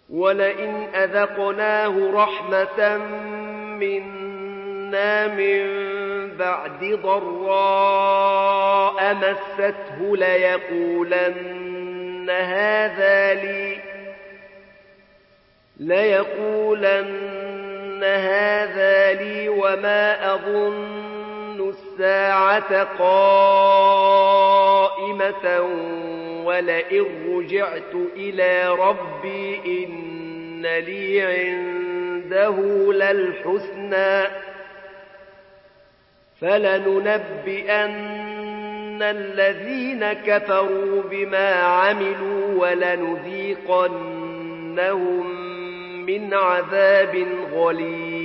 ولئن أذقناه رحمة منا من بعد ضراء مسته ليقولن هذا لي وما أظن الساعة قائمة ولئن رجعت إلى ربي إن لي عنده للحسنى فلننبئن الذين كفروا بما عملوا ولنذيقنهم من عذاب غليظ